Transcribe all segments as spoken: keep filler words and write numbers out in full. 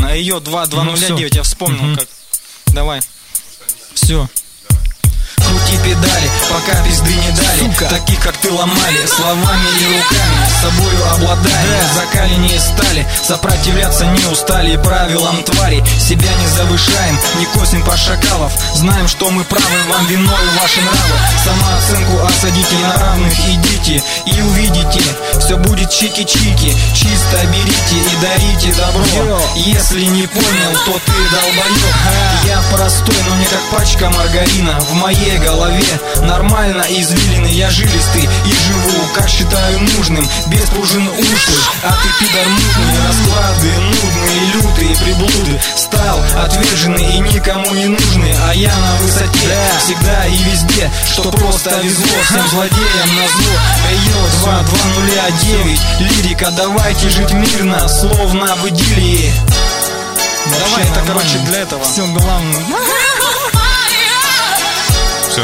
А ее два два Ну, нуля всё. девять, я вспомнил Мгм. как. Давай. Все. Крути педали, пока пизды не дали. Сука. Таких как ты ломали, словами и руками. С собою обладаем, Да. закаленнее стали. Сопротивляться не устали правилам твари. Себя не завышаем, не косим по шакалов. Знаем, что мы правы, вам виною ваши нравы. Самооценку осадите на равных, идите и увидите. Все будет чики-чики, чисто берите и дарите добро. Йо. Если не понял, то ты долбоёб. Я простой, но не как пачка маргарина. В моей голове нормально извилины. Я жилистый и живу, как считаю нужным, без пружин ушлых. А ты пидор мутный, расклады нудные, лютые приблуды. Стал отверженный и никому не нужный. А я на высоте, всегда и везде. Что просто везло всем злодеям назло. Эйо, два два нуля девять. Лирика, давайте жить мирно, словно в идиллии. Давай, это, короче, для этого. Все главное. Все,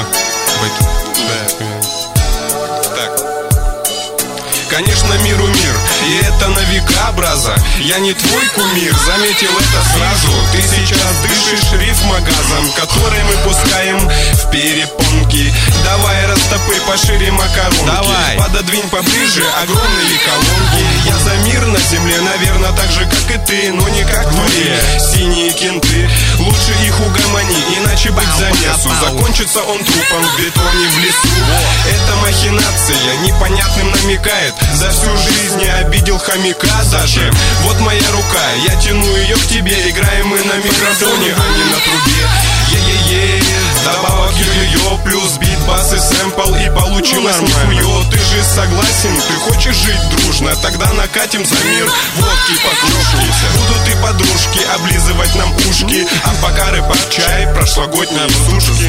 так. Конечно, миру мир, и это на века, браза. Я не твой кумир, заметил это сразу. Ты сейчас дышишь рифмогазом, который мы пускаем в перепонки. Давай растопы пошире макаронки. Давай. Пододвинь поближе огромные колонки. Я за мир на земле, наверное, так же, как и ты, но не как твои синие кенты. Лучше их угомони, иначе быть замесу. Закончится он трупом в бетоне в лесу. Это махинация непонятным намекает. За всю жизнь не обидел хомяка даже. Вот моя рука, я тяну ее к тебе. Играем мы на микрофоне, а не на трубе. Е-е-е, добавок ё-ё-ё, плюс бит, бас и сэмпл, и получилось нихуё. Ты же согласен, ты хочешь жить дружно? Тогда накатим за мир водки по кружке. Будут и подружки облизывать нам ушки. А пока рэпак чай, прошлогодние сушки.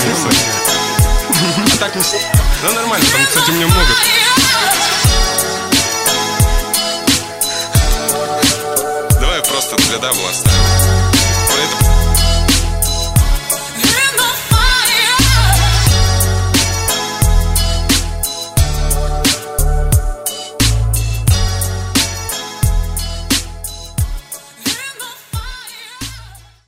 А так, ну нормально, там, кстати, у меня много. Давай просто для дабла оставим. Поэтому...